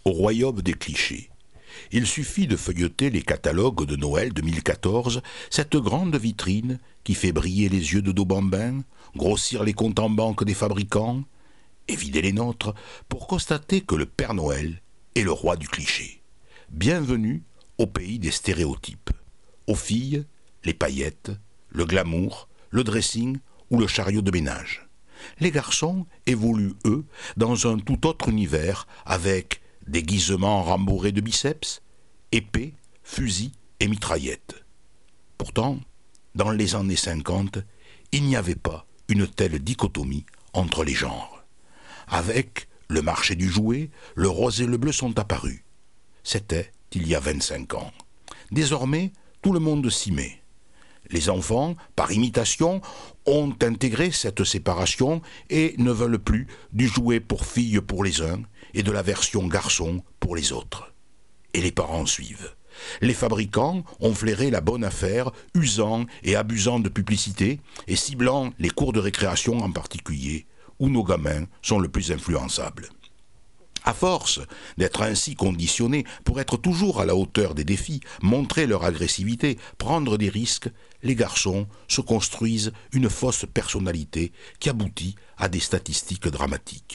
au royaume des clichés. Il suffit de feuilleter les catalogues de Noël 2014, cette grande vitrine qui fait briller les yeux de nos bambins, grossir les comptes en banque des fabricants, et vider les nôtres, pour constater que le Père Noël est le roi du cliché. Bienvenue au pays des stéréotypes. Aux filles, les paillettes, le glamour, le dressing ou le chariot de ménage. Les garçons évoluent, eux, dans un tout autre univers avec déguisements rembourrés de biceps, épées, fusils et mitraillettes. Pourtant, dans les années 50, il n'y avait pas une telle dichotomie entre les genres. Avec le marché du jouet, le rose et le bleu sont apparus. C'était il y a 25 ans. Désormais, tout le monde s'y met. Les enfants, par imitation, ont intégré cette séparation et ne veulent plus du jouet pour filles pour les uns et de la version garçon pour les autres. Et les parents suivent. Les fabricants ont flairé la bonne affaire, usant et abusant de publicité et ciblant les cours de récréation en particulier, où nos gamins sont le plus influençables. À force d'être ainsi conditionnés pour être toujours à la hauteur des défis, montrer leur agressivité, prendre des risques, les garçons se construisent une fausse personnalité qui aboutit à des statistiques dramatiques.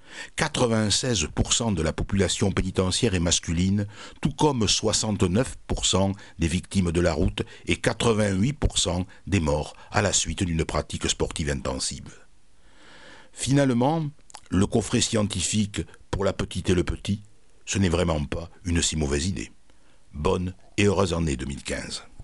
96% de la population pénitentiaire est masculine, tout comme 69% des victimes de la route et 88% des morts à la suite d'une pratique sportive intensive. Finalement, le coffret scientifique pour la petite et le petit, ce n'est vraiment pas une si mauvaise idée. Bonne et heureuse année 2015.